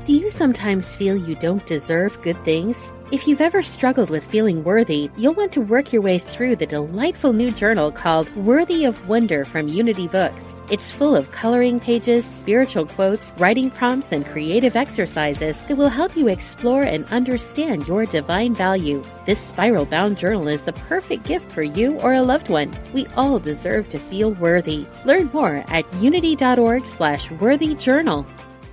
Do you sometimes feel you don't deserve good things? If you've ever struggled with feeling worthy, you'll want to work your way through the delightful new journal called Worthy of Wonder from Unity Books. It's full of coloring pages, spiritual quotes, writing prompts, and creative exercises that will help you explore and understand your divine value. This spiral-bound journal is the perfect gift for you or a loved one. We all deserve to feel worthy. Learn more at unity.org/worthyjournal.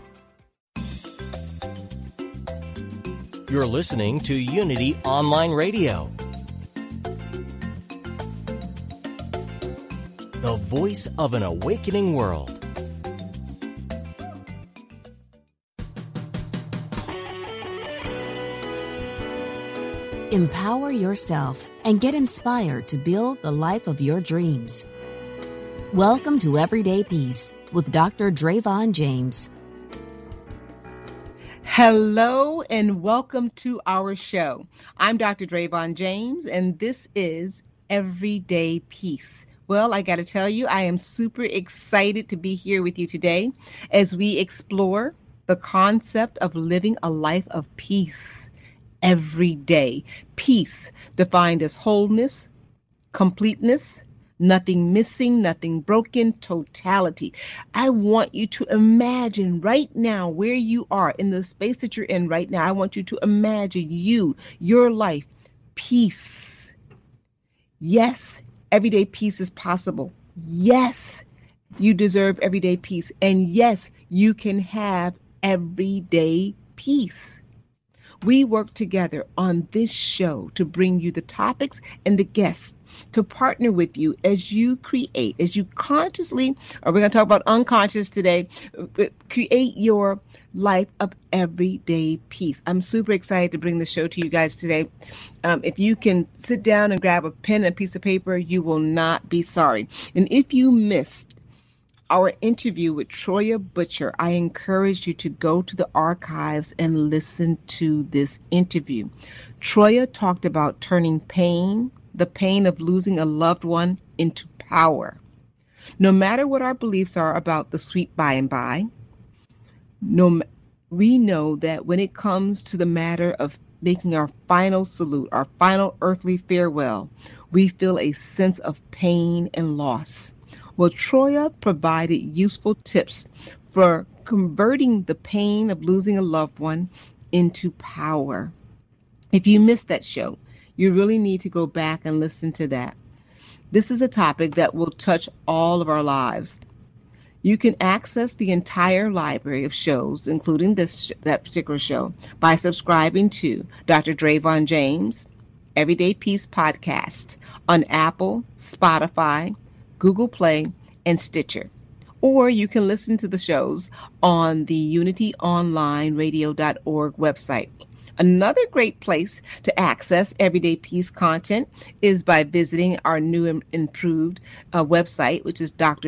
You're listening to Unity Online Radio, the voice of an awakening world. Empower yourself and get inspired to build the life of your dreams. Welcome to Everyday Peace with Dr. Drayvon James. Hello and welcome to our show. I'm Dr. Drayvon James and this is Everyday Peace. Well, I got to tell you, I am super excited to be here with you today as we explore the concept of living a life of peace every day. Peace defined as wholeness, completeness, nothing missing, nothing broken, totality. I want you to imagine right now where you are in the space that you're in right now. I want you to imagine your life, peace. Yes, everyday peace is possible. Yes, you deserve everyday peace. And yes, you can have everyday peace. We work together on this show to bring you the topics and the guests to partner with you as you create, as you consciously, or we're going to talk about unconscious today, create your life of everyday peace. I'm super excited to bring the show to you guys today. If you can sit down and grab a pen and a piece of paper, you will not be sorry. And if you missed our interview with Troia Butcher, I encourage you to go to the archives and listen to this interview. Troia talked about turning pain, the pain of losing a loved one, into power. No matter what our beliefs are about the sweet by and by, we know that when it comes to the matter of making our final salute, our final earthly farewell, we feel a sense of pain and loss. Well, Troia provided useful tips for converting the pain of losing a loved one into power. If you missed that show, you really need to go back and listen to that. This is a topic that will touch all of our lives. You can access the entire library of shows, including that particular show, by subscribing to Dr. Drayvon James, Everyday Peace Podcast on Apple, Spotify, Google Play, and Stitcher. Or you can listen to the shows on the unityonlineradio.org website. Another great place to access Everyday Peace content is by visiting our new and improved website, which is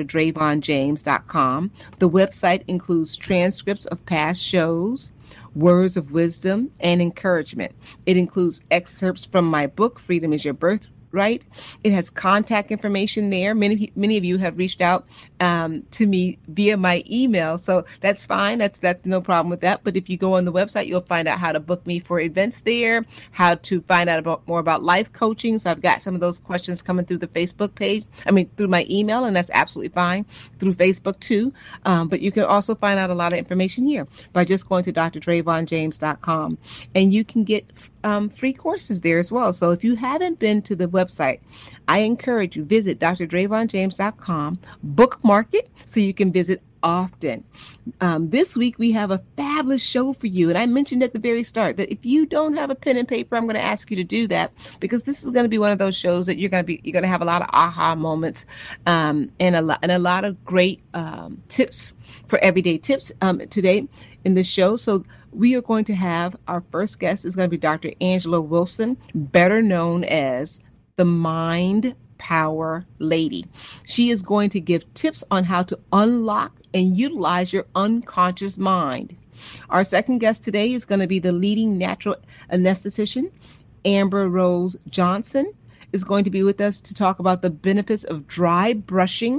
drdravonjames.com. The website includes transcripts of past shows, words of wisdom, and encouragement. It includes excerpts from my book, Freedom is Your Birthright. It has contact information there. Many of you have reached out to me via my email, so that's fine. That's no problem with that. But if you go on the website, you'll find out how to book me for events there, how to find out more about life coaching. So I've got some of those questions coming through the Facebook page. Through my email, and that's absolutely fine. Through Facebook too. But you can also find out a lot of information here by just going to drdravonjames.com, and you can get free courses there as well. So if you haven't been to the website, I encourage you, visit drdravonjames.com, bookmark it so you can visit often. This week we have a fabulous show for you, and I mentioned at the very start that if you don't have a pen and paper, I'm going to ask you to do that, because this is going to be one of those shows that you're going to have a lot of aha moments, and a lot of great tips for everyday tips today in the show. So we are going to have our first guest is going to be Dr. Angela Wilson, better known as the Mind Power Lady. She is going to give tips on how to unlock and utilize your unconscious mind. Our second guest today is going to be the leading natural anesthetician, Amber Rose Johnson, is going to be with us to talk about the benefits of dry brushing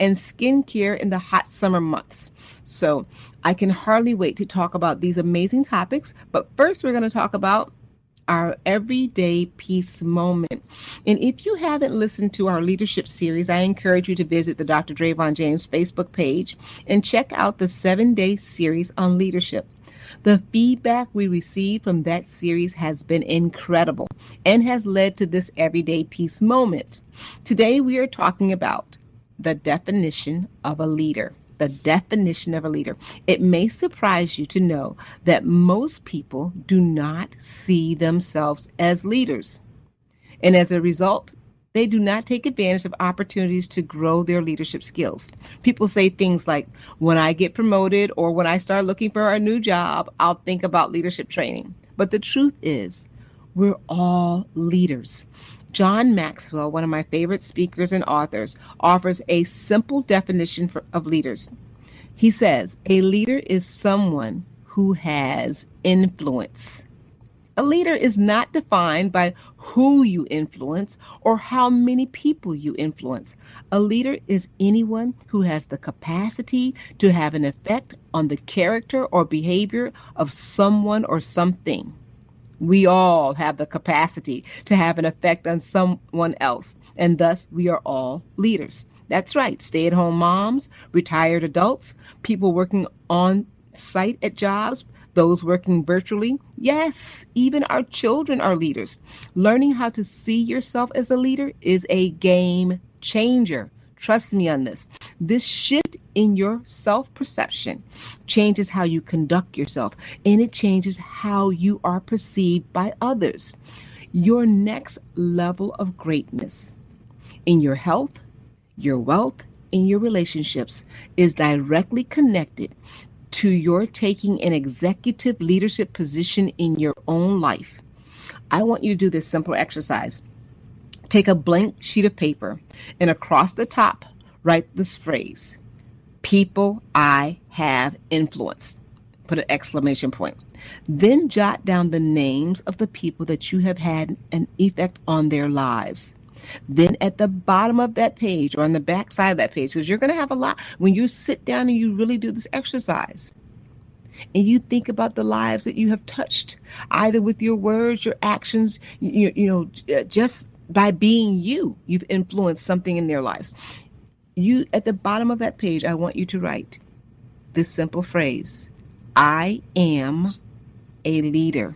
and skincare in the hot summer months. So I can hardly wait to talk about these amazing topics. But first, we're going to talk about our everyday peace moment. And if you haven't listened to our leadership series, I encourage you to visit the Dr. Drayvon James Facebook page and check out the 7-day series on leadership. The feedback we received from that series has been incredible and has led to this everyday peace moment. Today we are talking about the definition of a leader. The definition of a leader. It may surprise you to know that most people do not see themselves as leaders. And as a result, they do not take advantage of opportunities to grow their leadership skills. People say things like, when I get promoted or when I start looking for a new job, I'll think about leadership training. But the truth is, we're all leaders. John Maxwell, one of my favorite speakers and authors, offers a simple definition of leaders. He says, a leader is someone who has influence. A leader is not defined by who you influence or how many people you influence. A leader is anyone who has the capacity to have an effect on the character or behavior of someone or something. We all have the capacity to have an effect on someone else, and thus we are all leaders. That's right, stay-at-home moms, retired adults, people working on site at jobs, those working virtually. Yes, even our children are leaders. Learning how to see yourself as a leader is a game changer. Trust me on this. This shift in your self-perception changes how you conduct yourself, and it changes how you are perceived by others. Your next level of greatness in your health, your wealth, and your relationships is directly connected to your taking an executive leadership position in your own life. I want you to do this simple exercise. Take a blank sheet of paper and across the top, write this phrase, people I have influenced. Put an exclamation point. Then jot down the names of the people that you have had an effect on their lives. Then at the bottom of that page or on the back side of that page, because you're going to have a lot, when you sit down and you really do this exercise and you think about the lives that you have touched, either with your words, your actions, just by being you've influenced something in their lives. You, at the bottom of that page, I want you to write this simple phrase, I am a leader.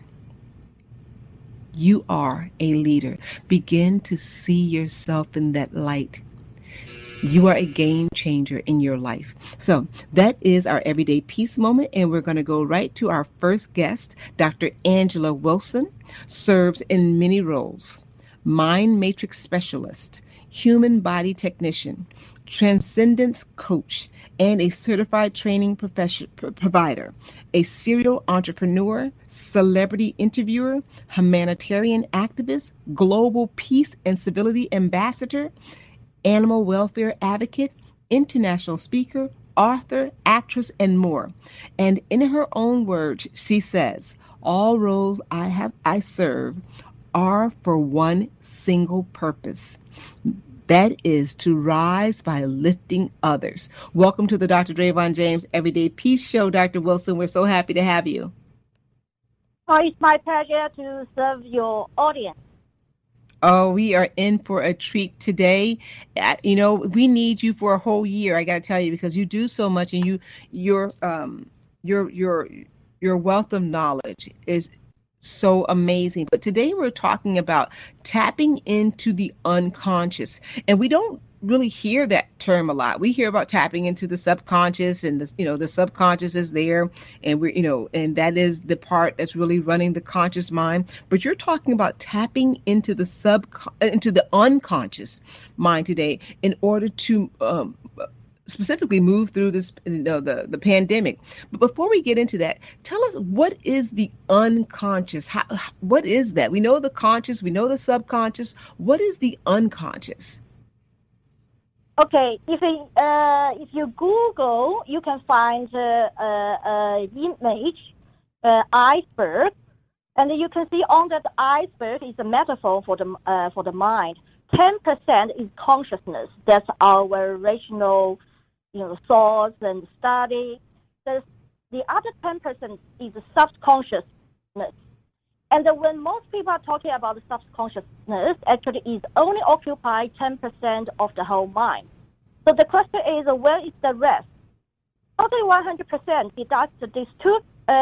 You are a leader. Begin to see yourself in that light. You are a game changer in your life. So that is our everyday peace moment, and we're going to go right to our first guest. Dr. Angela Wilson serves in many roles. Mind matrix specialist, human body technician, transcendence coach, and a certified training provider, a serial entrepreneur, celebrity interviewer, humanitarian activist, global peace and civility ambassador, animal welfare advocate, international speaker, author, actress, and more. And in her own words, she says, all roles I serve are for one single purpose. That is to rise by lifting others. Welcome to the Dr. Drayvon James Everyday Peace Show, Dr. Wilson. We're so happy to have you. Oh, it's my pleasure to serve your audience. Oh, we are in for a treat today. We need you for a whole year. I got to tell you, because you do so much, and your wealth of knowledge is so amazing. But today we're talking about tapping into the unconscious, and we don't really hear that term a lot. We hear about tapping into the subconscious, and the subconscious is there, and and that is the part that's really running the conscious mind. But you're talking about tapping into the unconscious mind today in order to specifically move through this, the pandemic. But before we get into that, tell us, what is the unconscious? What is that? We know the conscious, we know the subconscious. What is the unconscious? Okay, if you Google, you can find an image, iceberg, and you can see on that iceberg is a metaphor for the mind. 10% is consciousness. That's our rational, thoughts and study. The other 10% is subconsciousness. And when most people are talking about the subconsciousness, actually is only occupy 10% of the whole mind. So the question is, where is the rest? Totally 100% deduct these two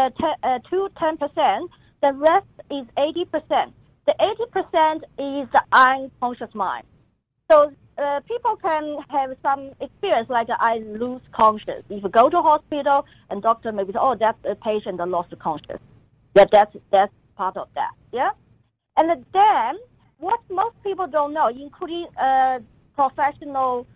10%, the rest is 80%. The 80% is the unconscious mind. So people can have some experience like I lose conscious. If you go to hospital and doctor maybe say, oh, that's a patient that lost conscious. Yeah, that's part of that. Yeah, and then what most people don't know, including professional,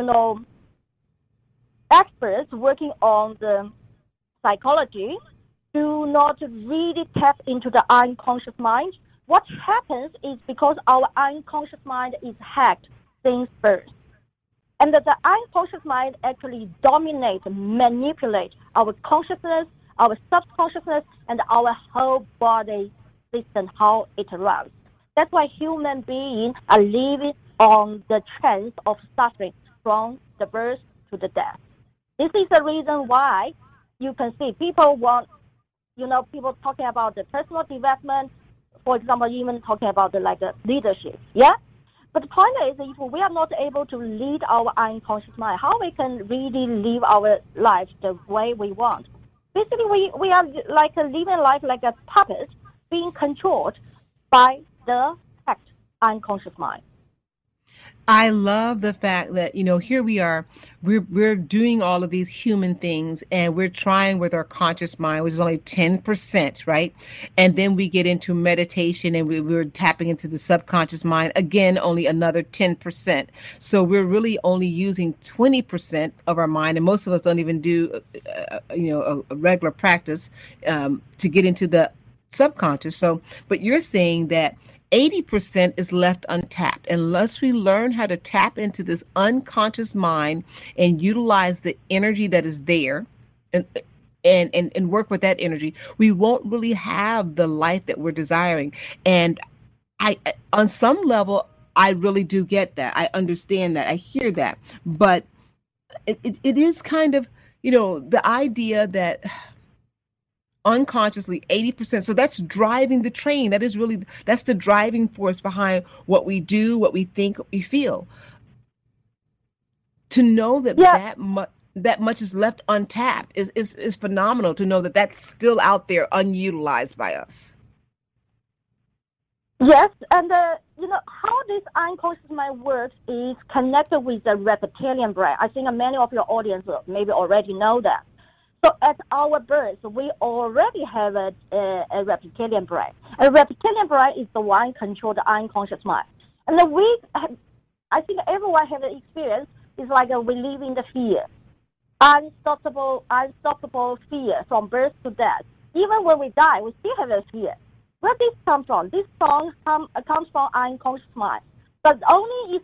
experts working on the psychology, do not really tap into the unconscious mind. What happens is because our unconscious mind is hacked since birth. And the unconscious mind actually dominates, manipulates our consciousness, our subconsciousness, and our whole body system, how it runs. That's why human beings are living on the trend of suffering from the birth to the death. This is the reason why you can see people people talking about the personal development, for example, even talking about the leadership, yeah? But the point is, if we are not able to lead our unconscious mind, how we can really live our life the way we want? Basically, we are living life like a puppet being controlled by the hacked unconscious mind. I love the fact that, here we are, we're doing all of these human things and we're trying with our conscious mind, which is only 10%, right? And then we get into meditation and we're tapping into the subconscious mind, again, only another 10%. So we're really only using 20% of our mind. And most of us don't even do, a regular practice to get into the subconscious. So, but you're saying that 80% is left untapped. Unless we learn how to tap into this unconscious mind and utilize the energy that is there and work with that energy, we won't really have the life that we're desiring. And I, on some level, I really do get that. I understand that. I hear that. But it is kind of, the idea that unconsciously 80%. So that's driving the train. That's the driving force behind what we do, what we think, what we feel. To know that that much is left untapped is phenomenal. To know that that's still out there unutilized by us. Yes, and how this unconscious mind works is connected with the reptilian brain. I think many of your audience maybe already know that. So at our birth, we already have a reptilian brain. A reptilian brain is the one control the unconscious mind. And I think everyone has an experience. It's like we live in the fear, unstoppable fear from birth to death. Even when we die, we still have a fear. Where this comes from? This song comes from unconscious mind, but it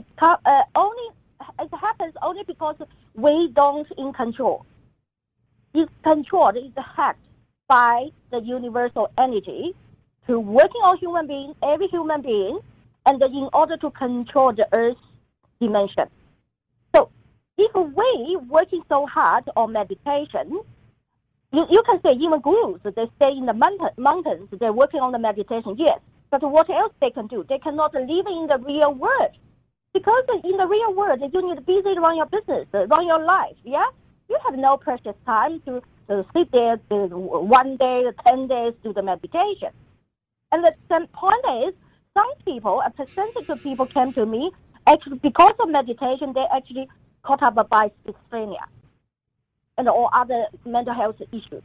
happens only because we don't in control. It's controlled, it's hacked by the universal energy to working on human beings, every human being, and in order to control the Earth's dimension. So if we working so hard on meditation, you can say even gurus, they stay in the mountains, they're working on the meditation, yes. But what else they can do? They cannot live in the real world. Because in the real world, you need to be busy run your business, run your life, yeah? You have no precious time to sit there 1 day, 10 days, do the meditation. And the point is, some people, a percentage of people came to me, actually because of meditation, they actually caught up by schizophrenia and all other mental health issues.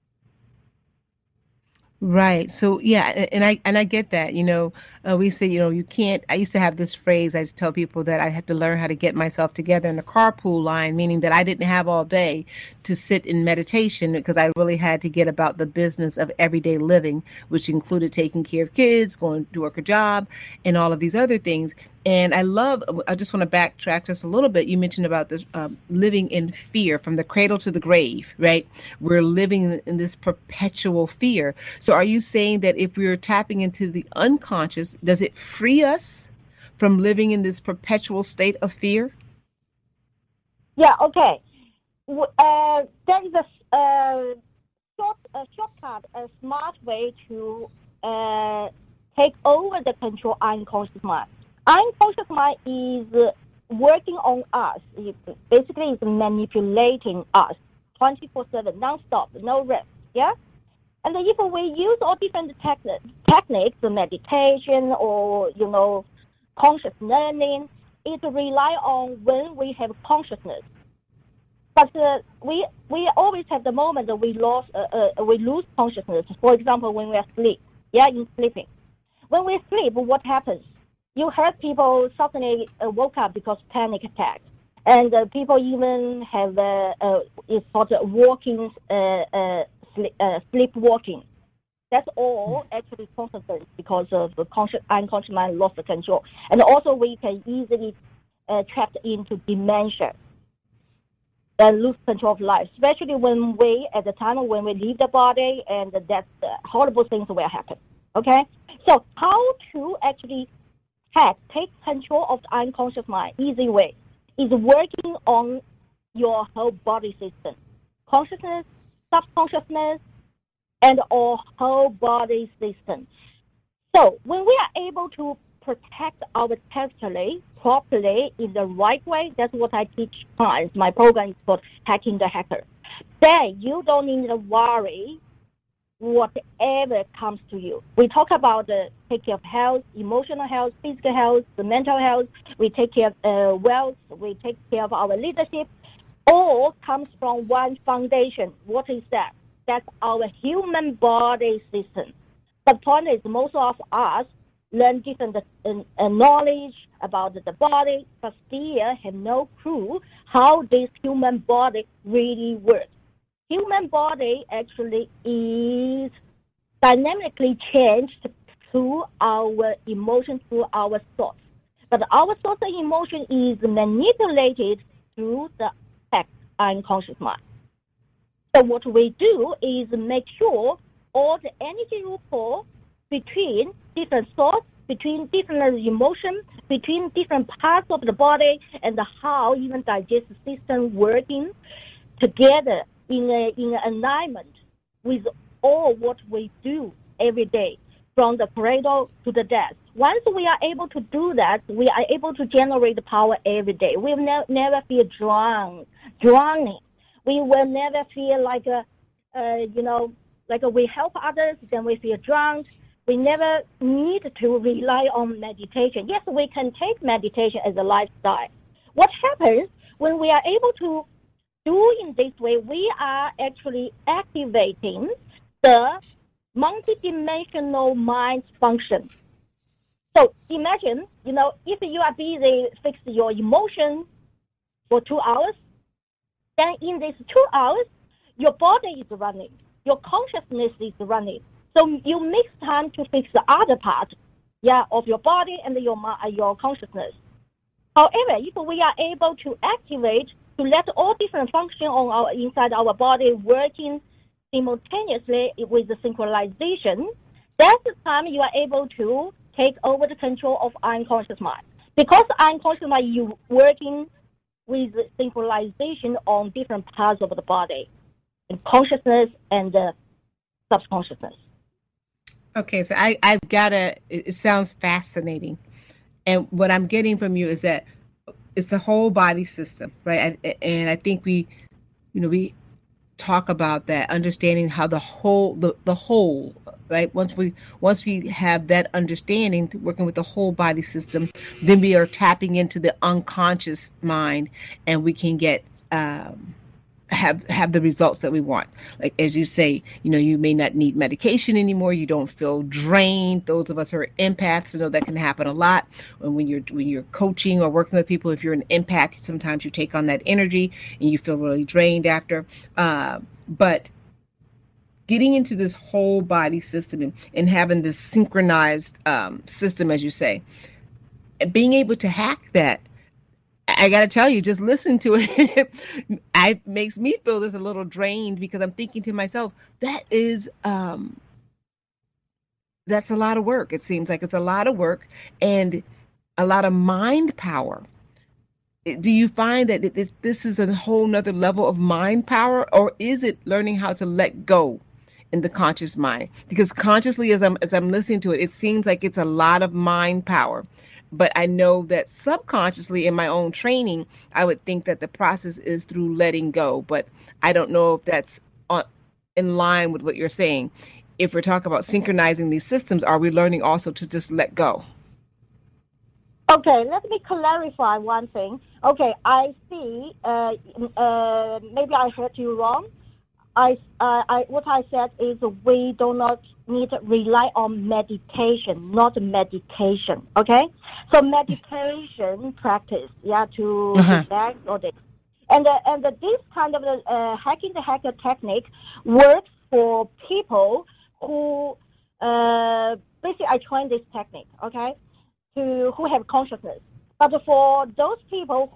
Right. So, yeah, and I get that. We say, you can't. I used to have this phrase. I used to tell people that I had to learn how to get myself together in the carpool line, meaning that I didn't have all day to sit in meditation because I really had to get about the business of everyday living, which included taking care of kids, going to work a job, and all of these other things. And I just want to backtrack just a little bit. You mentioned about this living in fear from the cradle to the grave, right? We're living in this perpetual fear. So are you saying that if we're tapping into the unconscious, does it free us from living in this perpetual state of fear? Yeah, okay. There is a shortcut, a smart way to take over the control unconscious mind. Unconscious mind is working on us. Basically, it's manipulating us 24/7, non-stop, no rest. Yeah. And if we use all different techniques, meditation or conscious learning, it rely on when we have consciousness. But we always have the moment that we lose consciousness. For example, when we are asleep, in sleeping. When we sleep, what happens? You heard people suddenly woke up because panic attack, and people even have it's called walking, sleepwalking. That's all actually consequence because of the unconscious mind lost the control, and also we can easily trapped into dementia. And lose control of life, especially when at the time when we leave the body, and that horrible things will happen. Okay, so how to actually take control of the unconscious mind? Easy way is working on your whole body system, consciousness, subconsciousness, and our whole body system. So when we are able to protect our territory properly in the right way, that's what I teach clients. My program is called Hacking the Hacker. Then you don't need to worry whatever comes to you. We talk about take care of health, emotional health, physical health, the mental health. We take care of wealth. We take care of our leadership. All comes from one foundation. What is that? That's our human body system. The point is, most of us learn different knowledge about the body, but still have no clue how this human body really works. Human body actually is dynamically changed through our emotions, through our thoughts. But our thoughts and emotion is manipulated through the unconscious mind. So what we do is make sure all the energy rapport between different thoughts, between different emotions, between different parts of the body, and how even digestive system working together in alignment with all what we do every day, from the cradle to the death. Once we are able to do that, we are able to generate the power every day. We will never feel drowning. We will never feel like we help others, then we feel drowned. We never need to rely on meditation. Yes, we can take meditation as a lifestyle. What happens when we are able to do in this way, we are actually activating the multidimensional mind function. So imagine, if you are busy fixing your emotion for 2 hours, then in these 2 hours, your body is running, your consciousness is running. So you make time to fix the other part, of your body and your consciousness. However, if we are able to activate, to let all different functions inside our body working simultaneously with the synchronization, that's the time you are able to take over the control of unconscious mind. Because unconscious mind, you working with synchronization on different parts of the body, and consciousness and the subconsciousness. Okay, so I've got it sounds fascinating. And what I'm getting from you is that it's a whole body system, right? And I think we talk about that, understanding how the whole, right? Once we have that understanding, working with the whole body system, then we are tapping into the unconscious mind, and we can get have the results that we want. Like, as you say, you may not need medication anymore. You don't feel drained. Those of us who are empaths know that can happen a lot. When you're coaching or working with people, if you're an empath, sometimes you take on that energy and you feel really drained after. But getting into this whole body system and having this synchronized system, as you say, and being able to hack that, I got to tell you, just listen to it. It makes me feel just a little drained, because I'm thinking to myself, that's a lot of work. It seems like it's a lot of work. And a lot of mind power. Do you find that this is a whole nother level of mind power, or is it learning how to let go in the conscious mind? Because consciously, as I'm listening to it, it seems like it's a lot of mind power. But I know that subconsciously in my own training, I would think that the process is through letting go. But I don't know if that's in line with what you're saying. If we're talking about synchronizing these systems, are we learning also to just let go? Okay, let me clarify one thing. Okay, I see. Maybe I heard you wrong. What I said is we do not need to rely on meditation, not medication. Okay, so meditation practice, to relax or this, and this kind of hacking the hacker technique works for people who basically I train this technique. Okay. Who have consciousness, but for those people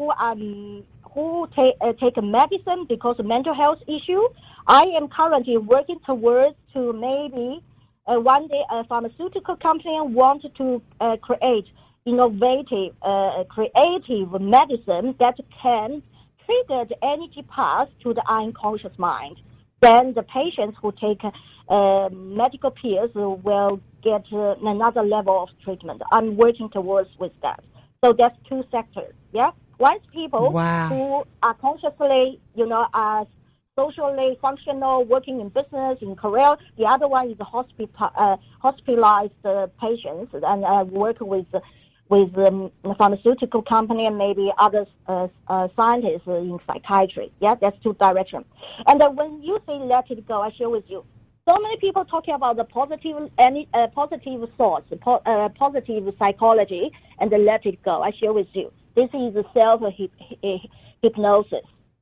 who take a medicine because of mental health issue, I am currently working towards to maybe one day a pharmaceutical company want to create innovative, creative medicine that can trigger the energy path to the unconscious mind. Then the patients who take medical pills will get another level of treatment. I'm working towards with that. So that's two sectors. Yeah, one is people who are consciously, are socially functional, working in business, in career. The other one is hospitalized patients and work with the pharmaceutical company and maybe other scientists in psychiatry. Yeah, that's two directions. And when you say let it go, I share with you. So many people talking about the positive thoughts, positive psychology, and the let it go. I share with you. This is self-hypnosis.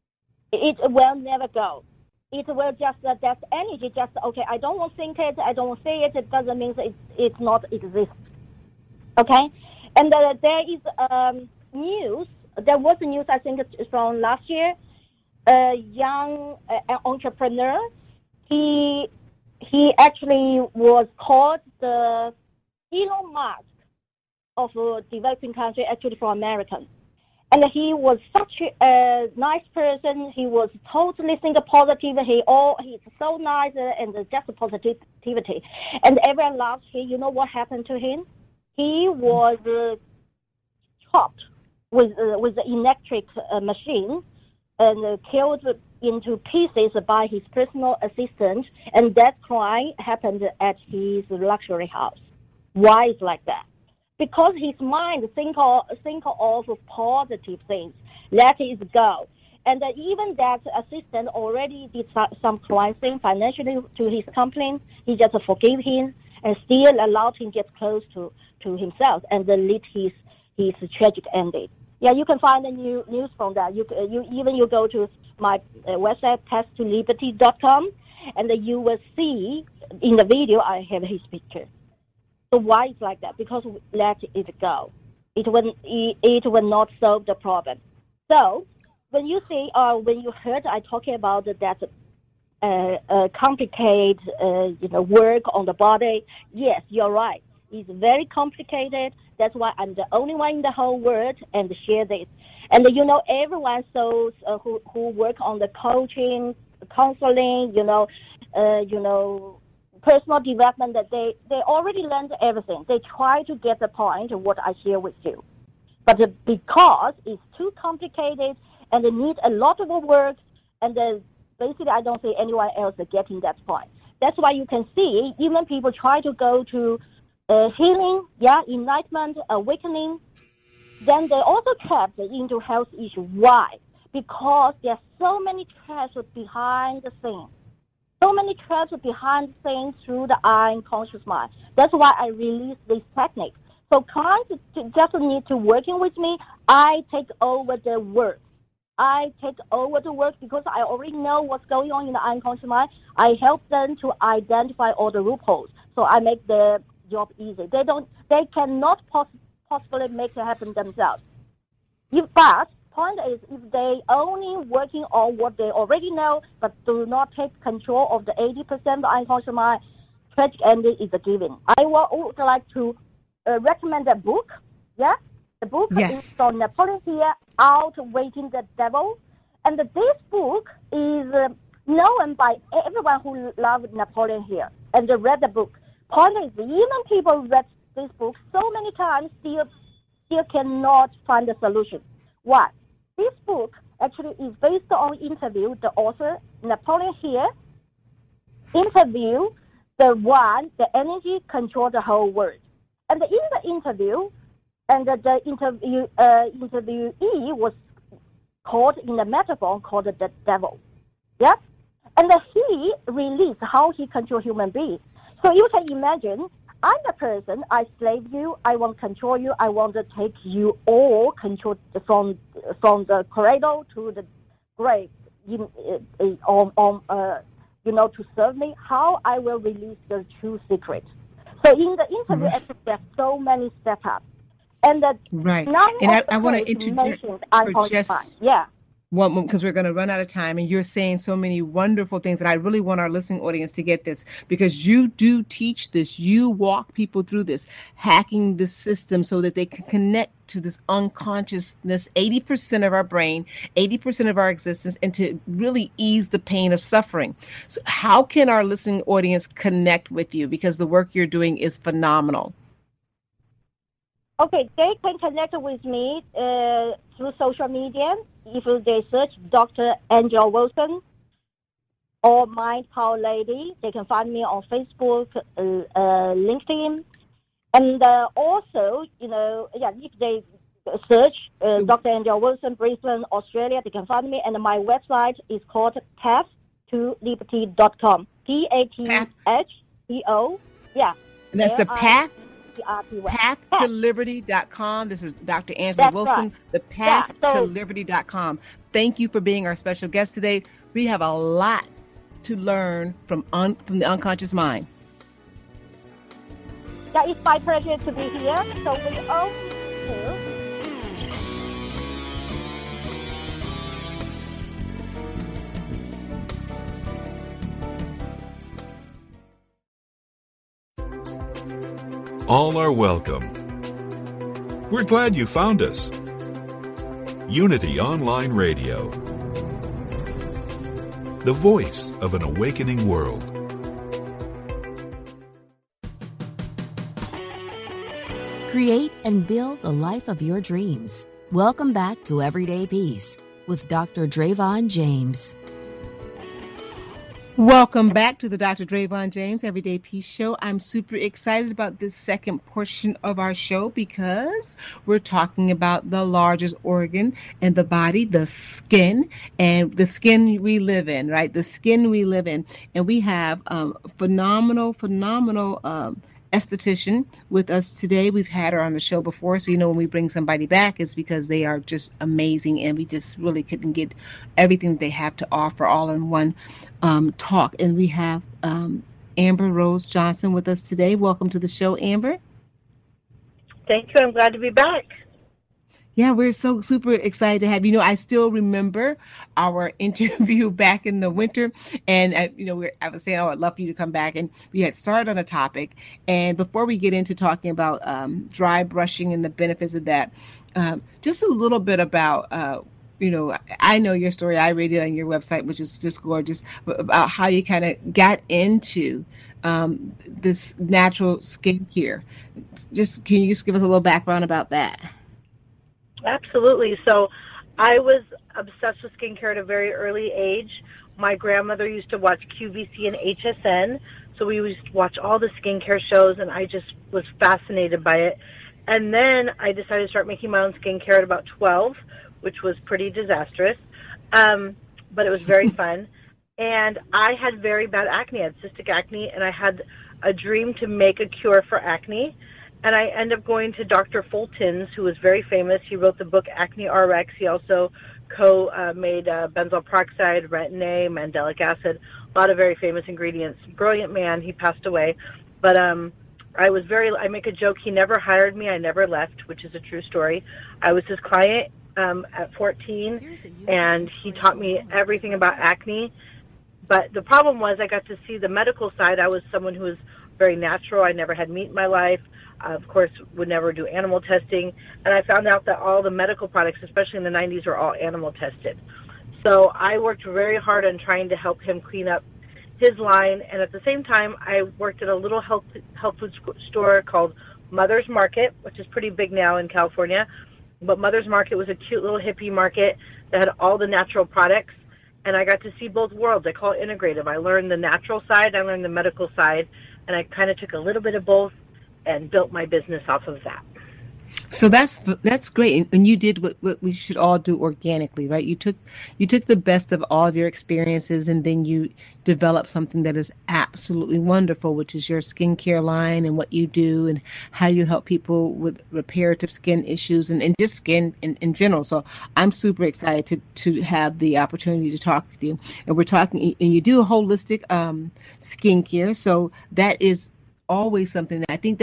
It will never go. It will just, that energy just, okay, I don't want to think it, I don't want to say it, it doesn't mean that it's not exist. Okay? And there is news, there was news, I think it's from last year, a young entrepreneur, he actually was called the Elon Musk of a developing country, actually from American. And he was such a nice person. He was totally think positive. He's so nice and just positivity. And everyone loves him. You know what happened to him? He was chopped with the electric machine and killed into pieces by his personal assistant, and that crime happened at his luxury house. Why is like that? Because his mind think of positive things. Let it go. And even that assistant already did some crime thing financially to his company. He just forgave him and still allowed him to get close to himself and lead his tragic ending. Yeah, you can find the news from that. You go to my website, path2liberty.com, and you will see in the video I have his picture. So why it's like that? Because let it go. It will not solve the problem. So when you say, when you heard I talking about that complicated work on the body, yes, you're right. It's very complicated. That's why I'm the only one in the whole world and share this. And everyone who work on the coaching, counseling, personal development, that they already learned everything. They try to get the point of what I share with you. But because it's too complicated and they need a lot of work, and basically I don't see anyone else getting that point. That's why you can see even people try to go to healing, enlightenment, awakening, then they also trapped into health issue. Why? Because there's so many traps behind the scenes. So many traps behind the scenes through the unconscious mind. That's why I released this technique. So clients just need to working with me. I take over the work. Because I already know what's going on in the unconscious mind. I help them to identify all the loopholes. So I make the job easy. They cannot possibly make it happen themselves. But point is, if they only working on what they already know, but do not take control of the 80% of the unconscious mind, tragic ending is a given. I would like to recommend a book. Yeah, The book Yes. is from Napoleon Hill, Outwitting the Devil. And this book is known by everyone who loves Napoleon Hill and read the book. Point is, even people read this book so many times, still cannot find the solution. Why? This book actually is based on interview. The author, Napoleon Hill, interview the energy control the whole world. And in the interview, and the interviewee was called in the metaphor called the devil. Yes? And he released how he controls human beings. So you can imagine, I'm the person, I slave you, I want to control you, I want to take you all control from the cradle to the grave, to serve me, how I will release the true secret. So in the interview, actually, there's so many setups. And Right. none And of I want to the introduce mentions unconscious mind. Yeah. because we're going to run out of time, and you're saying so many wonderful things, and I really want our listening audience to get this, because you do teach this. You walk people through this, hacking the system so that they can connect to this unconsciousness, 80% of our brain, 80% of our existence, and to really ease the pain of suffering. So how can our listening audience connect with you? Because the work you're doing is phenomenal. Okay, they can connect with me through social media. If they search Dr. Angel Wilson or Mind Power Lady, they can find me on Facebook, LinkedIn. And also, if they search Dr. Angel Wilson, Brisbane, Australia, they can find me. And my website is called path2liberty.com. PATHTO. Yeah. And that's the path. Path. PathToLiberty.com. This is Dr. Angela Wilson, the PathToLiberty.com. Thank you for being our special guest today. We have a lot to learn from the unconscious mind. Yeah, it's my pleasure to be here. So we all do. All are welcome. We're glad you found us. Unity Online Radio, the voice of an awakening world. Create and build the life of your dreams. Welcome back to Everyday Peace with Dr. Drayvon James. Welcome back to the Dr. Drayvon James Everyday Peace Show. I'm super excited about this second portion of our show because we're talking about the largest organ in the body, the skin, and the skin we live in, right? The skin we live in. And we have phenomenal esthetician with us today. We've had her on the show before, so when we bring somebody back, it's because they are just amazing, and we just really couldn't get everything that they have to offer all in one talk. And we have Amber Rose Johnson with us today. Welcome to the show, Amber. Thank you. I'm glad to be back. Yeah, we're so super excited to have you. I still remember our interview back in the winter, and I was saying, I'd love for you to come back, and we had started on a topic. And before we get into talking about dry brushing and the benefits of that, just a little bit about, I know your story. I read it on your website, which is just gorgeous, about how you kind of got into this natural skincare. Can you just give us a little background about that? Absolutely. So I was obsessed with skincare at a very early age. My grandmother used to watch QVC and HSN, so we used to watch all the skincare shows, and I just was fascinated by it. And then I decided to start making my own skincare at about 12, which was pretty disastrous, but it was very fun. And I had very bad acne. I had cystic acne, and I had a dream to make a cure for acne. And I ended up going to Dr. Fultons, who was very famous. He wrote the book Acne RX. He also made benzoyl peroxide, retin-A, mandelic acid, a lot of very famous ingredients. Brilliant man. He passed away. But I make a joke. He never hired me. I never left, which is a true story. I was his client at 14, and he taught me everything about acne. But the problem was I got to see the medical side. I was someone who was very natural. I never had meat in my life. Of course, would never do animal testing. And I found out that all the medical products, especially in the 90s, were all animal tested. So I worked very hard on trying to help him clean up his line. And at the same time, I worked at a little health food store called Mother's Market, which is pretty big now in California. But Mother's Market was a cute little hippie market that had all the natural products. And I got to see both worlds. I call it integrative. I learned the natural side, I learned the medical side, and I kind of took a little bit of both and built my business off of that. So that's great, and you did what we should all do organically, right? You took the best of all of your experiences, and then you developed something that is absolutely wonderful, which is your skincare line and what you do and how you help people with reparative skin issues and just skin in general. So I'm super excited to have the opportunity to talk with you. And we're talking, and you do holistic skincare, so that is always something that I think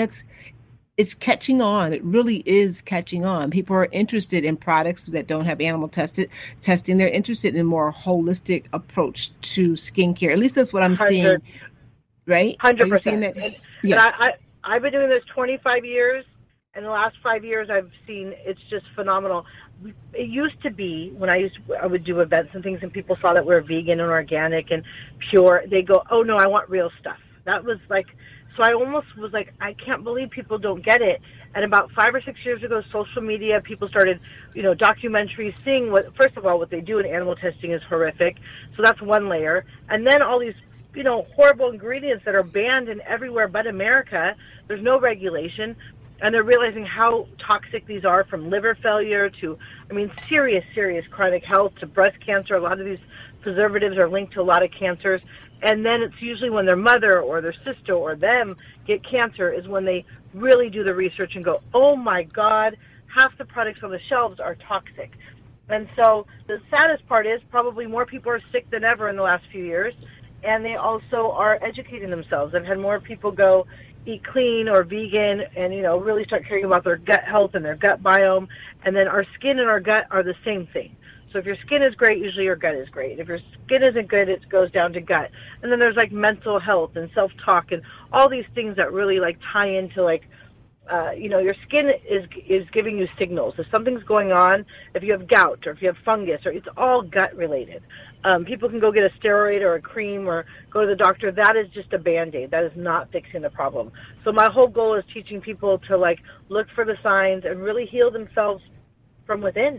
it's catching on. It really is catching on. People are interested in products that don't have animal testing. They're interested in a more holistic approach to skincare. At least that's what I'm seeing. Right? 100%. Are you seeing that? Yeah. And I've been doing this 25 years, and the last 5 years I've seen it's just phenomenal. It used to be when I would do events and things, and people saw that we were vegan and organic and pure. They go, "Oh no, I want real stuff." That was like. So I almost was like, I can't believe people don't get it. And about 5 or 6 years ago, social media, people started, documentaries, seeing first of all, what they do in animal testing is horrific. So that's one layer. And then all these, horrible ingredients that are banned in everywhere but America. There's no regulation. And they're realizing how toxic these are, from liver failure to, serious, serious chronic health to breast cancer. A lot of these preservatives are linked to a lot of cancers. And then it's usually when their mother or their sister or them get cancer is when they really do the research and go, oh my God, half the products on the shelves are toxic. And so the saddest part is probably more people are sick than ever in the last few years. And they also are educating themselves. I've had more people go eat clean or vegan and, really start caring about their gut health and their gut biome. And then our skin and our gut are the same thing. So if your skin is great, usually your gut is great. If your skin isn't good, it goes down to gut. And then there's mental health and self-talk and all these things that really tie into your skin is giving you signals. If something's going on, if you have gout or if you have fungus, or it's all gut related. People can go get a steroid or a cream or go to the doctor. That is just a Band-Aid. That is not fixing the problem. So my whole goal is teaching people to look for the signs and really heal themselves from within.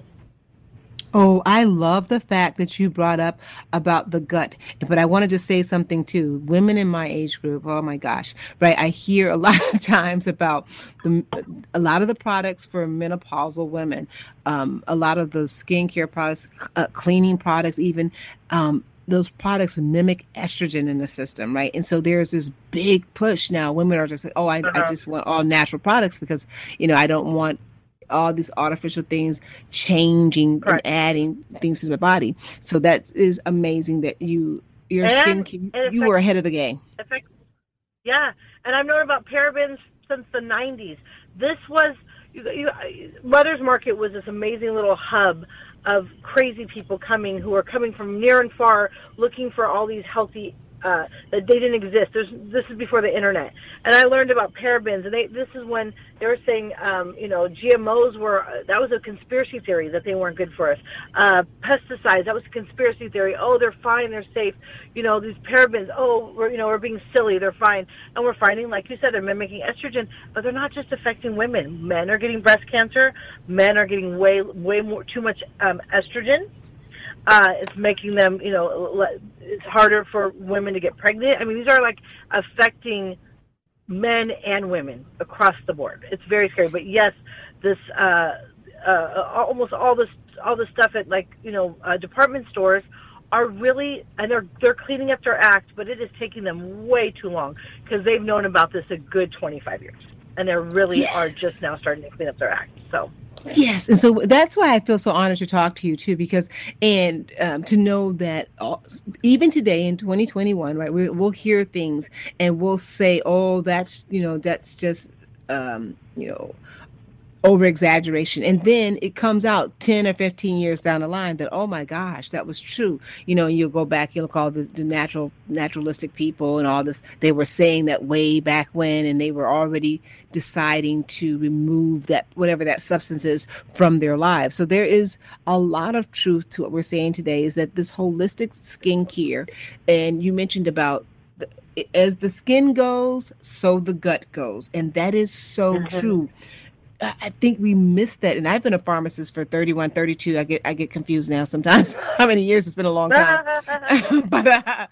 Oh, I love the fact that you brought up about the gut. But I want to just say something too. Women in my age group, oh my gosh, right? I hear a lot of times about a lot of the products for menopausal women, a lot of the skincare products, cleaning products, even those products mimic estrogen in the system, right? And so there's this big push now. Women are just like, I just want all natural products because, I don't want all these artificial things changing and adding things to the body. So that is amazing that you were ahead of the game. Yeah, and I've known about parabens since the 90s. This was, Mother's Market was this amazing little hub of crazy people who are coming from near and far looking for all these healthy that they didn't exist. This is before the internet, and I learned about parabens. And this is when they were saying, GMOs were that was a conspiracy theory that they weren't good for us. Pesticides, that was a conspiracy theory. Oh, they're fine, they're safe. These parabens. Oh, we're being silly. They're fine, and we're finding, like you said, they're mimicking estrogen, but they're not just affecting women. Men are getting breast cancer. Men are getting way more too much estrogen. It's making them, it's harder for women to get pregnant. These are affecting men and women across the board. It's very scary. But yes, this almost all this stuff at department stores are really, and they're cleaning up their act, but it is taking them way too long because they've known about this a good 25 years, and they really are just now starting to clean up their act. So. Yes, and so that's why I feel so honored to talk to you too, because to know that even today in 2021, right, we'll hear things and we'll say, oh, that's just over exaggeration, and then it comes out 10 or 15 years down the line that, oh my gosh, that was true. You'll go back, you'll call the naturalistic people and all this, they were saying that way back when, and they were already deciding to remove that, whatever that substance is, from their lives. So there is a lot of truth to what we're saying today, is that this holistic skincare, and you mentioned about as the skin goes, so the gut goes, and that is so true. I think we missed that, and I've been a pharmacist for 31, 32. I get confused now sometimes how many years. It's been a long time. But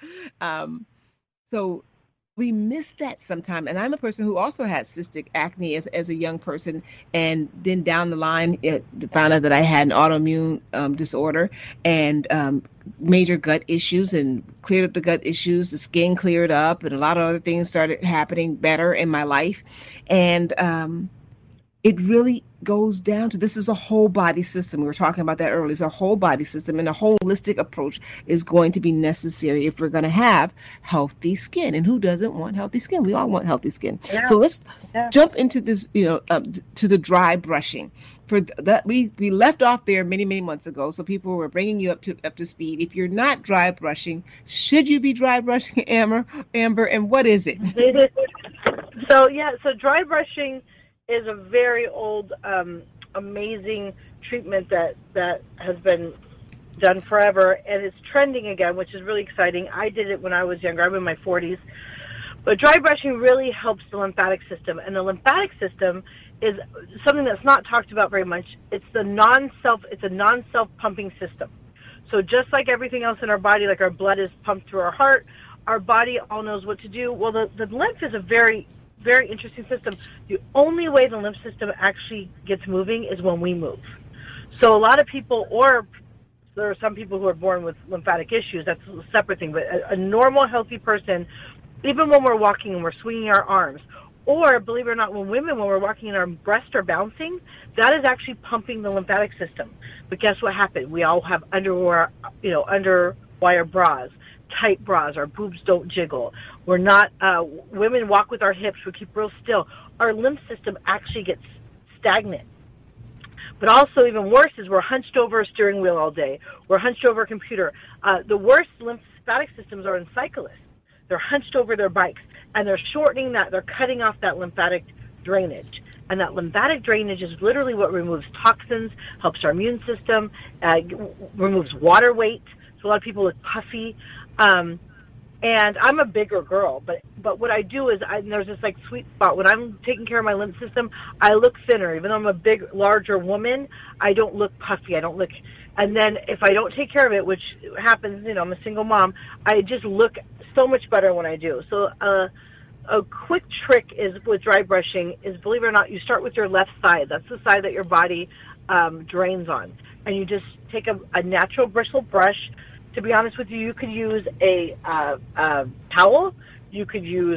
so we missed that sometime. And I'm a person who also had cystic acne as a young person, and then down the line found out that I had an autoimmune disorder and major gut issues, and cleared up the gut issues. The skin cleared up, and a lot of other things started happening better in my life. And it really goes down to, this is a whole body system. We were talking about that earlier. It's a whole body system, and a holistic approach is going to be necessary if we're going to have healthy skin. And who doesn't want healthy skin? We all want healthy skin. Yeah. So let's jump into this, to the dry brushing. For that, we left off there many, many months ago. So people were bringing you up to speed. If you're not dry brushing, should you be dry brushing, Amber? And what is it? So dry brushing is a very old, amazing treatment that has been done forever, and it's trending again, which is really exciting. I did it when I was younger. I'm in my 40s. But dry brushing really helps the lymphatic system, and the lymphatic system is something that's not talked about very much. It's a non-self pumping system. So just like everything else in our body, like our blood is pumped through our heart, our body all knows what to do. Well, the lymph is a very, very interesting system. The only way the lymph system actually gets moving is when we move. So a lot of people, or there are some people who are born with lymphatic issues, that's a separate thing, but a normal, healthy person, even when we're walking and we're swinging our arms, or believe it or not, when we're walking and our breasts are bouncing, that is actually pumping the lymphatic system. But guess what happened? We all have underwire bras, tight bras, our boobs don't jiggle. We're not, women walk with our hips, we keep real still. Our lymph system actually gets stagnant. But also even worse is we're hunched over a steering wheel all day. We're hunched over a computer. The worst lymphatic systems are in cyclists. They're hunched over their bikes, and they're shortening that. They're cutting off that lymphatic drainage. And that lymphatic drainage is literally what removes toxins, helps our immune system, removes water weight. So a lot of people look puffy. And I'm a bigger girl, but what I do is there's this like sweet spot. When I'm taking care of my lymph system, I look thinner. Even though I'm a larger woman, I don't look puffy. I don't look. And then if I don't take care of it, which happens, I'm a single mom, I just look so much better when I do. So a quick trick is with dry brushing is, believe it or not, you start with your left side. That's the side that your body drains on, and you just take a natural bristle brush. To be honest with you, you could use a towel. You could use,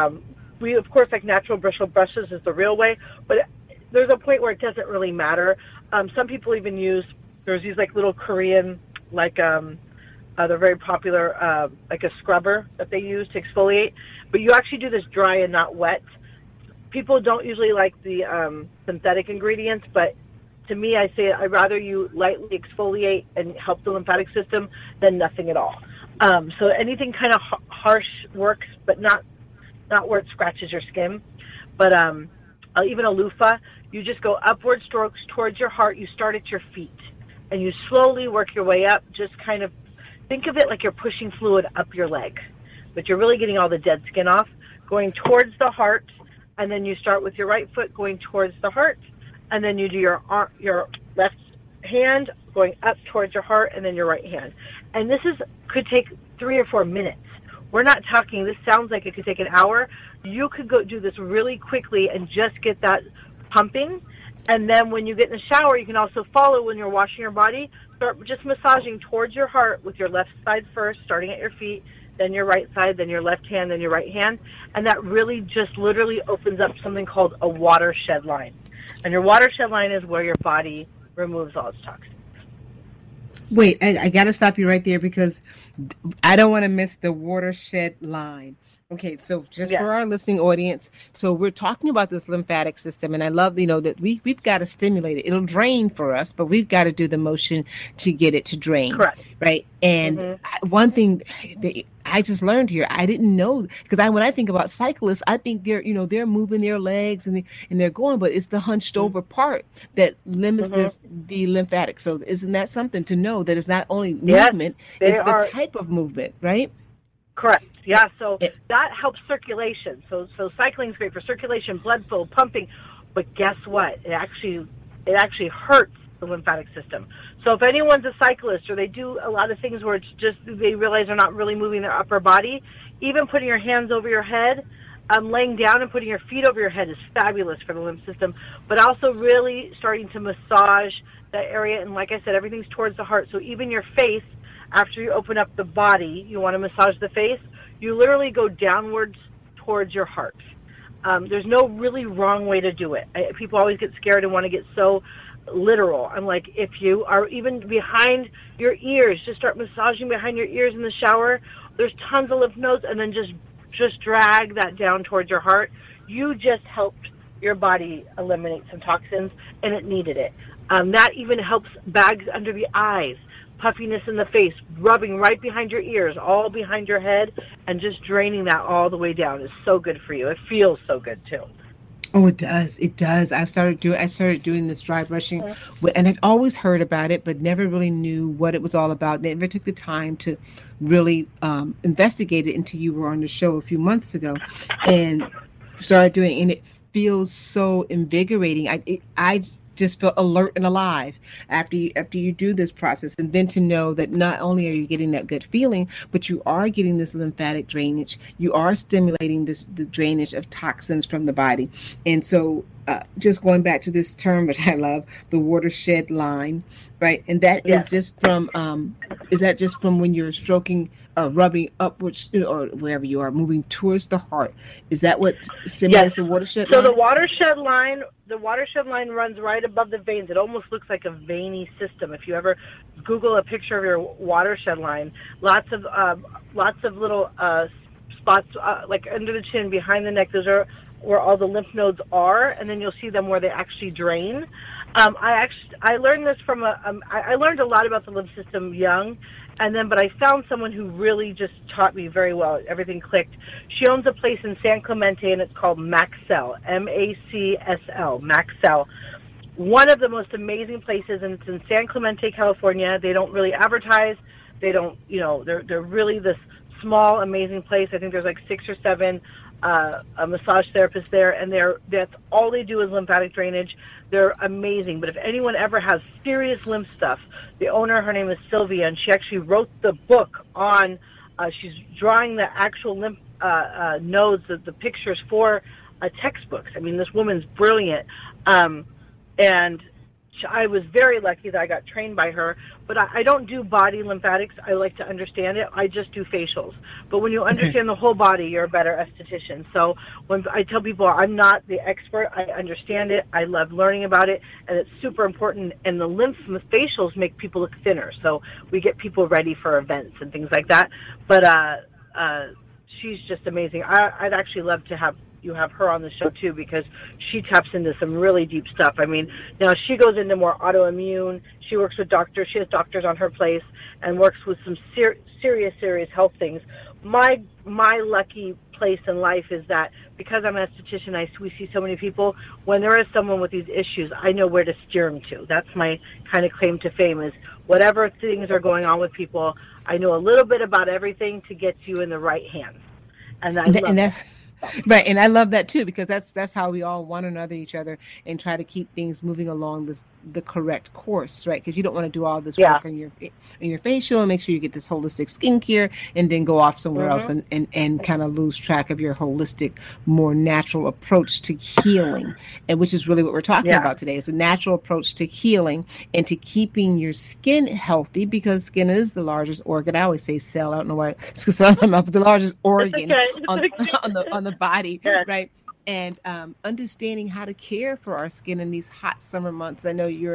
we of course like natural bristle brushes is the real way, but there's a point where it doesn't really matter. Some people even use, there's these like little Korean, like they're very popular, like a scrubber that they use to exfoliate, but you actually do this dry and not wet. People don't usually like the synthetic ingredients, but to me, I say I'd rather you lightly exfoliate and help the lymphatic system than nothing at all. So anything kind of harsh works, but not where it scratches your skin. But even a loofah, you just go upward strokes towards your heart. You start at your feet, and you slowly work your way up. Just kind of think of it like you're pushing fluid up your leg, but you're really getting all the dead skin off, going towards the heart, and then you start with your right foot going towards the heart. And then you do your left hand going up towards your heart, and then your right hand. And this could take 3 or 4 minutes. We're not talking, this sounds like it could take an hour. You could go do this really quickly and just get that pumping. And then when you get in the shower, you can also follow when you're washing your body. Start just massaging towards your heart with your left side first, starting at your feet, then your right side, then your left hand, then your right hand. And that really just literally opens up something called a watershed line. And your watershed line is where your body removes all its toxins. Wait, I got to stop you right there because I don't want to miss the watershed line. Okay, so just for our listening audience, so we're talking about this lymphatic system, and I love, that we've got to stimulate it. It'll drain for us, but we've got to do the motion to get it to drain. Correct. Right? And one thing that I just learned here, I didn't know, because when I think about cyclists, I think they're moving their legs and they're going, but it's the hunched over part that limits the lymphatic. So isn't that something to know, that it's not only movement, it's the type of movement, right? Correct. Yeah. So that helps circulation. So cycling is great for circulation, blood flow, pumping. But guess what? It actually hurts the lymphatic system. So if anyone's a cyclist, or they do a lot of things where it's just they realize they're not really moving their upper body, even putting your hands over your head, laying down and putting your feet over your head is fabulous for the lymph system. But also really starting to massage that area. And like I said, everything's towards the heart. So even your face, after you open up the body, you want to massage the face, you literally go downwards towards your heart. There's no really wrong way to do it. People always get scared and want to get so literal. I'm like, if you are even behind your ears, just start massaging behind your ears in the shower. There's tons of lymph nodes, and then just drag that down towards your heart. You just helped your body eliminate some toxins, and it needed it. That even helps bags under the eyes, puffiness in the face, rubbing right behind your ears, all behind your head, and just draining that all the way down is so good for you. It feels so good too. Oh, it does. It does. I started doing this dry brushing, and I'd always heard about it, but never really knew what it was all about. Never took the time to really investigate it until you were on the show a few months ago, and started doing it. And it feels so invigorating. I just feel alert and alive after you do this process. And then to know that not only are you getting that good feeling, but you are getting this lymphatic drainage. You are stimulating the drainage of toxins from the body. And so just going back to this term, which I love, the watershed line, right? And that is just from, is that just from when you're stroking, rubbing upwards, or wherever you are, moving towards the heart? Is that what stimulates the watershed line? So the watershed line runs right above the veins. It almost looks like a veiny system. If you ever Google a picture of your watershed line, lots of little spots like under the chin, behind the neck. Those are where all the lymph nodes are, and then you'll see them where they actually drain. I learned this from I learned a lot about the lymph system young, but I found someone who really just taught me very well. Everything clicked. She owns a place in San Clemente, and it's called Maccell, Macsl, Maccell. One of the most amazing places, and it's in San Clemente, California. They don't really advertise. They don't, they're really this small, amazing place. I think there's like 6 or 7 massage therapists there, and that's all they do is lymphatic drainage. They're amazing. But if anyone ever has serious lymph stuff, the owner, her name is Sylvia, and she actually wrote the book on, she's drawing the actual lymph nodes, the pictures for textbooks. I mean, this woman's brilliant. And I was very lucky that I got trained by her, but I don't do body lymphatics. I like to understand it. I just do facials. But when you understand the whole body, you're a better esthetician. So when I tell people I'm not the expert, I understand it. I love learning about it, and it's super important. And the facials make people look thinner, so we get people ready for events and things like that. But she's just amazing. I'd actually love to have her on the show too, because she taps into some really deep stuff. I mean, now she goes into more autoimmune. She works with doctors. She has doctors on her place and works with some serious health things. My lucky place in life is that because I'm an esthetician, we see so many people. When there is someone with these issues, I know where to steer them to. That's my kind of claim to fame, is whatever things are going on with people, I know a little bit about everything to get you in the right hands. And I love that. Right, and I love that too, because that's how we all want another each other and try to keep things moving along the correct course, right? Because you don't want to do all this work on your facial and make sure you get this holistic skincare and then go off somewhere else and kind of lose track of your holistic, more natural approach to healing, and which is really what we're talking about today. It's a natural approach to healing and to keeping your skin healthy, because skin is the largest organ. I always say cell. I don't know why it's because I'm not, but the largest organ on the body, right? And understanding how to care for our skin in these hot summer months. I know you're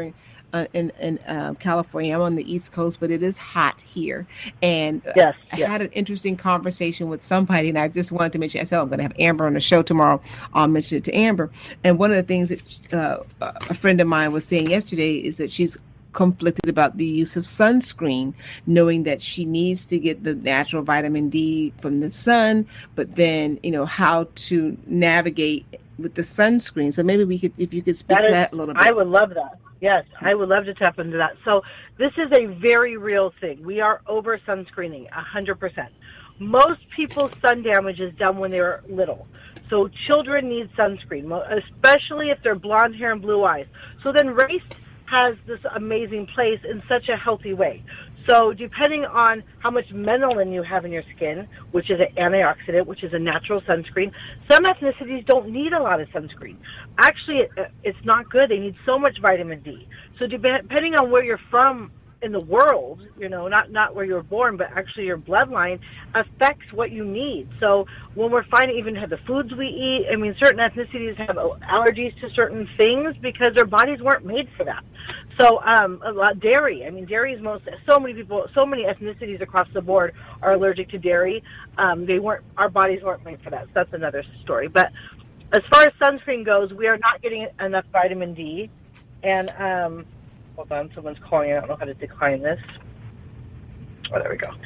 in California. I'm on the East Coast, but it is hot here. And Yes, I yes. had an interesting conversation with somebody, and I just wanted to mention. I said I'm going to have Amber on the show tomorrow. I'll mention it to Amber. And one of the things that a friend of mine was saying yesterday is that she's conflicted about the use of sunscreen, knowing that she needs to get the natural vitamin D from the sun, but then, how to navigate with the sunscreen. So maybe if you could speak to that a little bit. I would love that. Yes, I would love to tap into that. So this is a very real thing. We are over sunscreening, 100%. Most people's sun damage is done when they're little. So children need sunscreen, especially if they're blonde hair and blue eyes. So then race has this amazing place in such a healthy way. So depending on how much melanin you have in your skin, which is an antioxidant, which is a natural sunscreen, some ethnicities don't need a lot of sunscreen. Actually, it's not good. They need so much vitamin D. So depending on where you're from in the world, not where you were born, but actually your bloodline affects what you need. So when we're finding even the foods we eat, certain ethnicities have allergies to certain things because their bodies weren't made for that. So a lot dairy. Dairy is so many ethnicities across the board are allergic to dairy. Our bodies weren't made for that. So that's another story. But as far as sunscreen goes, we are not getting enough vitamin D. And hold on, someone's calling. I don't know how to decline this. Oh, there we go.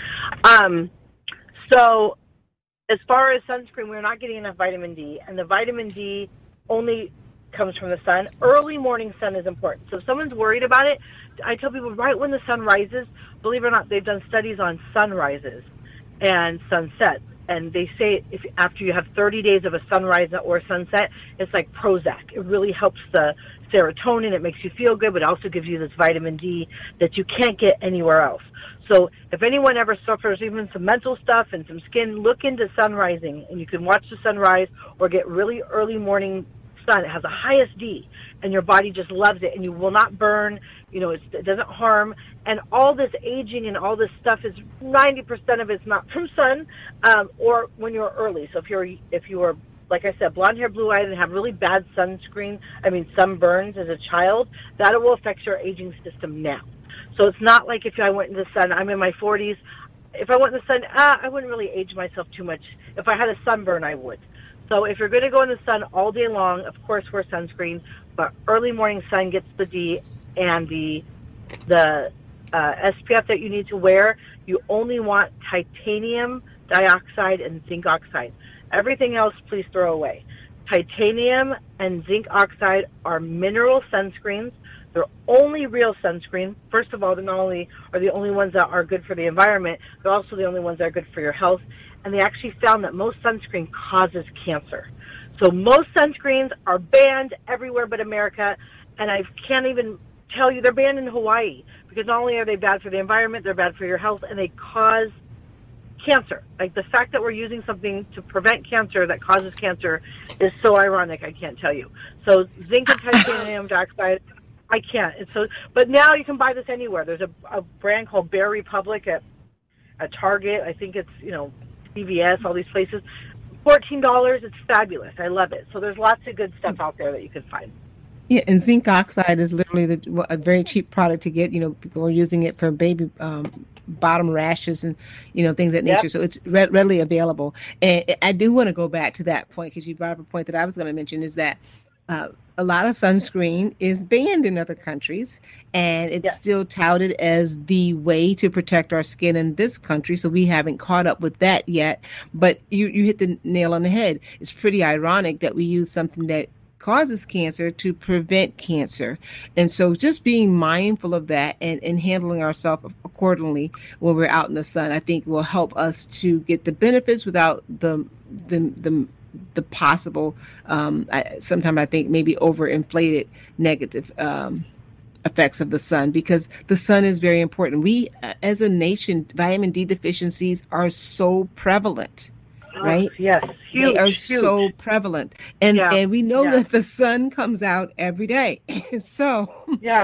So as far as sunscreen, we're not getting enough vitamin D, and the vitamin D only comes from the sun. Early morning sun is important. So if someone's worried about it, I tell people right when the sun rises, believe it or not, they've done studies on sunrises and sunsets. And they say if after you have 30 days of a sunrise or sunset, it's like Prozac. It really helps the serotonin. It makes you feel good, but it also gives you this vitamin D that you can't get anywhere else. So if anyone ever suffers even some mental stuff and some skin, look into sun rising, and you can watch the sunrise or get really early morning sun. It has the highest D, and your body just loves it, and you will not burn. It doesn't harm. And all this aging and all this stuff is 90% of it's not from sun, or when you're early. So if you are, like I said, blonde hair, blue eyes, and have really bad sunburns as a child, that will affect your aging system now. So it's not like if I went in the sun. I'm in my 40s. If I went in the sun, I wouldn't really age myself too much. If I had a sunburn, I would. So if you're going to go in the sun all day long, of course wear sunscreen, but early morning sun gets the D, and the SPF that you need to wear, you only want titanium dioxide and zinc oxide. Everything else, please throw away. Titanium and zinc oxide are mineral sunscreens. They're only real sunscreen. First of all, they not only are the only ones that are good for the environment, they're also the only ones that are good for your health. And they actually found that most sunscreen causes cancer. So most sunscreens are banned everywhere but America, and I can't even tell you they're banned in Hawaii because not only are they bad for the environment, they're bad for your health, and they cause cancer. Like the fact that we're using something to prevent cancer that causes cancer is so ironic, I can't tell you. So zinc and titanium dioxide, I can't. But now you can buy this anywhere. There's a brand called Bare Republic at Target. I think it's, CVS, all these places. $14, it's fabulous. I love it. So there's lots of good stuff out there that you can find. Yeah, and zinc oxide is literally a very cheap product to get. People are using it for baby bottom rashes and, things of that nature. Yep. So it's readily available. And I do want to go back to that point because you brought up a point that I was going to mention is that a lot of sunscreen is banned in other countries, and it's still touted as the way to protect our skin in this country. So we haven't caught up with that yet. But you hit the nail on the head. It's pretty ironic that we use something that causes cancer to prevent cancer. And so just being mindful of that and handling ourselves accordingly when we're out in the sun, I think will help us to get the benefits without the possible, sometimes I think maybe overinflated negative effects of the sun, because the sun is very important. We, as a nation, vitamin D deficiencies are so prevalent. Right? Yes, huge. They are so prevalent, and we know that the sun comes out every day. So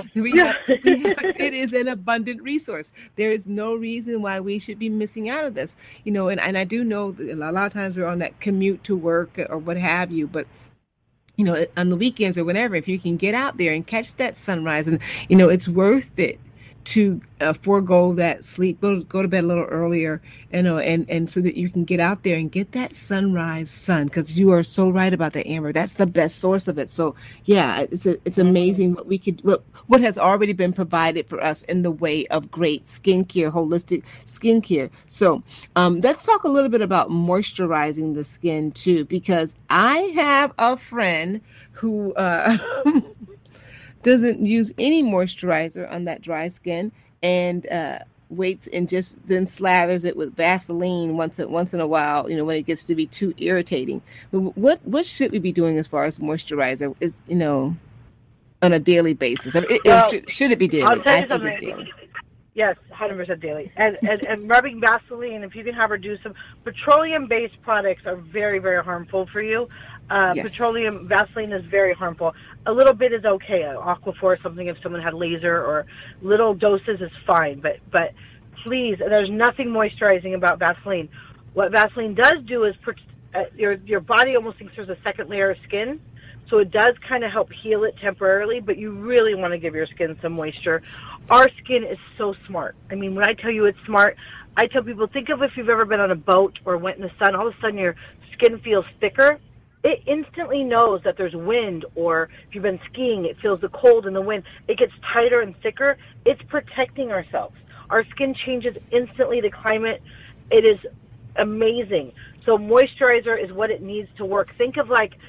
it is an abundant resource. There is no reason why we should be missing out of this. And I do know that a lot of times we're on that commute to work or what have you, but on the weekends or whenever, if you can get out there and catch that sunrise, and it's worth it to forego that sleep, go to bed a little earlier, and so that you can get out there and get that sunrise sun, because you are so right about that, Amber. That's the best source of it. So yeah, it's amazing what has already been provided for us in the way of great skincare, holistic skincare. So let's talk a little bit about moisturizing the skin too, because I have a friend who doesn't use any moisturizer on that dry skin, and waits and just then slathers it with Vaseline once in a while, when it gets to be too irritating. What should we be doing as far as moisturizer is, on a daily basis? Should it be daily? I'll tell you I think something. it's daily. Yes, 100% daily. And rubbing Vaseline, if you can have her do some petroleum-based products, are very, very harmful for you. Yes. Petroleum Vaseline is very harmful. A little bit is okay. Aquaphor, something if someone had laser, or little doses is fine. But please, there's nothing moisturizing about Vaseline. What Vaseline does do is your body almost thinks there's a second layer of skin. So it does kind of help heal it temporarily, but you really want to give your skin some moisture. Our skin is so smart. I mean, when I tell you it's smart, I tell people, think of if you've ever been on a boat or went in the sun, all of a sudden your skin feels thicker. It instantly knows that there's wind, or if you've been skiing, it feels the cold and the wind. It gets tighter and thicker. It's protecting ourselves. Our skin changes instantly to climate. It is amazing. So moisturizer is what it needs to work. Think of like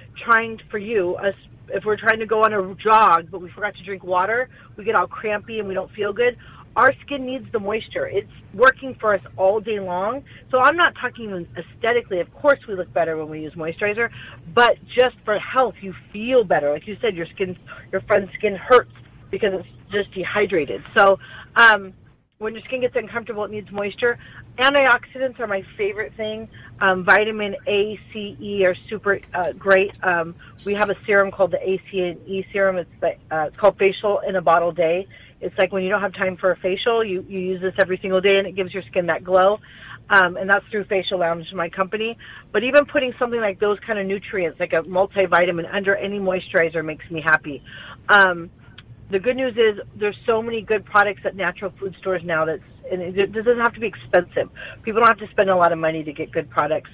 if we're trying to go on a jog, but we forgot to drink water, we get all crampy and we don't feel good. Our skin needs the moisture. It's working for us all day long. So I'm not talking even aesthetically. Of course we look better when we use moisturizer, but just for health, you feel better. Like you said, your friend's skin hurts because it's just dehydrated. So when your skin gets uncomfortable, it needs moisture. Antioxidants are my favorite thing. Vitamin A, C, E are super great. We have a serum called the A, C, and E serum. It's called Facial in a Bottle Day. It's like when you don't have time for a facial, you use this every single day, and it gives your skin that glow. And that's through Facial Lounge, my company. But even putting something like those kind of nutrients, like a multivitamin, under any moisturizer makes me happy. The good news is there's so many good products at natural food stores now and it doesn't have to be expensive. People don't have to spend a lot of money to get good products.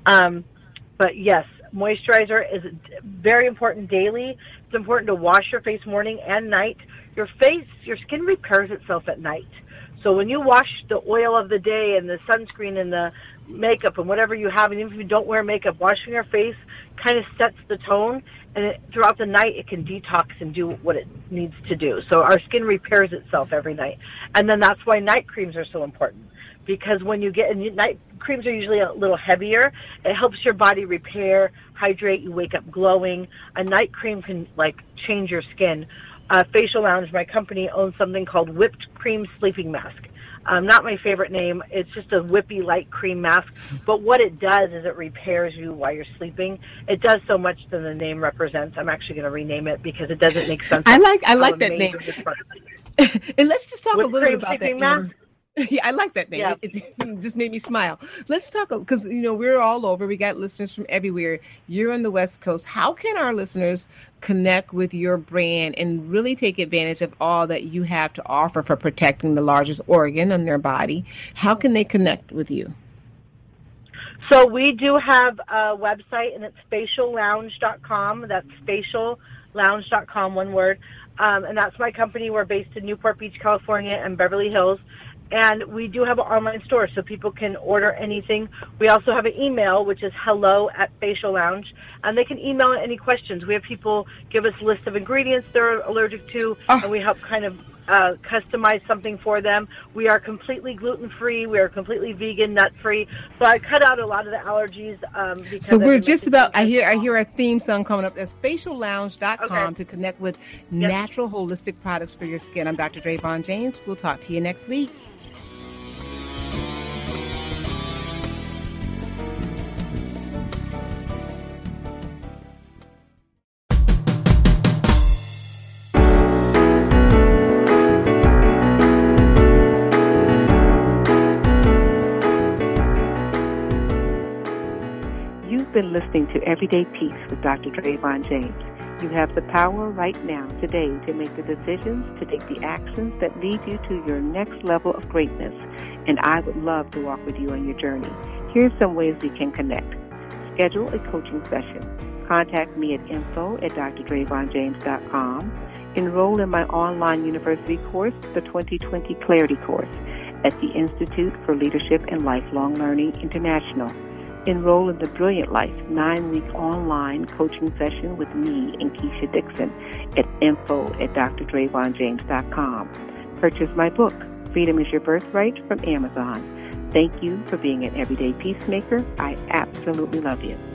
But yes, moisturizer is very important daily. It's important to wash your face morning and night. Your skin repairs itself at night. So when you wash the oil of the day and the sunscreen and the makeup and whatever you have, and even if you don't wear makeup, washing your face kind of sets the tone, and throughout the night it can detox and do what it needs to do. So our skin repairs itself every night. And then that's why night creams are so important, because when you get night creams are usually a little heavier. It helps your body repair, hydrate, you wake up glowing. A night cream can change your skin. Facial Lounge, my company, owns something called Whipped Cream Sleeping Mask. Not my favorite name. It's just a whippy light cream mask. But what it does is it repairs you while you're sleeping. It does so much than the name represents. I'm actually going to rename it because it doesn't make sense. I like that name. And let's just talk a little bit about that. Mask? Yeah, I like that name. Yeah. It just made me smile. Let's talk, because we're all over. We got listeners from everywhere. You're on the West Coast. How can our listeners connect with your brand and really take advantage of all that you have to offer for protecting the largest organ in their body? How can they connect with you? So we do have a website, and it's faciallounge.com. That's faciallounge.com, one word. And that's my company. We're based in Newport Beach, California, and Beverly Hills. And we do have an online store, so people can order anything. We also have an email, which is hello@Facial Lounge, and they can email any questions. We have people give us a list of ingredients they're allergic to, and we help kind of customize something for them. We are completely gluten-free. We are completely vegan, nut-free. So I cut out a lot of the allergies. So we're just about, I hear a theme song coming up. That's faciallounge.com to connect with natural holistic products for your skin. I'm Dr. Drayvon James. We'll talk to you next week. been listening to Everyday Peace with Dr. Drayvon James. You have the power right now, today, to make the decisions, to take the actions that lead you to your next level of greatness. And I would love to walk with you on your journey. Here's some ways we can connect. Schedule a coaching session. Contact me at info@drdravonjames.com. Enroll in my online university course, the 2020 Clarity Course, at the Institute for Leadership and Lifelong Learning International. Enroll in the Brilliant Life 9-week online coaching session with me and Keisha Dixon at info@drdravonjames.com. Purchase my book, Freedom is Your Birthright, from Amazon. Thank you for being an everyday peacemaker. I absolutely love you.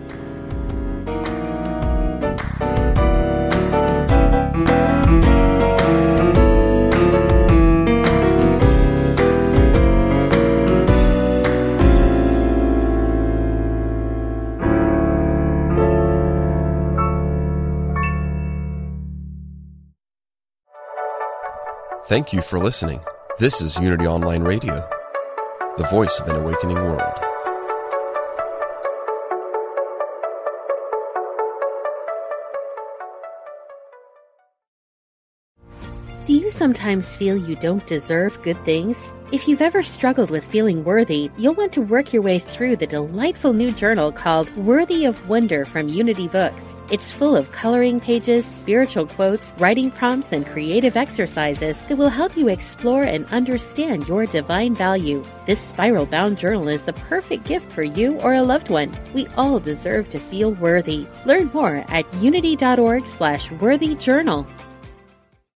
Thank you for listening. This is Unity Online Radio, the voice of an awakening world. Do you sometimes feel you don't deserve good things? If you've ever struggled with feeling worthy, you'll want to work your way through the delightful new journal called Worthy of Wonder from Unity Books. It's full of coloring pages, spiritual quotes, writing prompts, and creative exercises that will help you explore and understand your divine value. This spiral-bound journal is the perfect gift for you or a loved one. We all deserve to feel worthy. Learn more at unity.org/worthyjournal.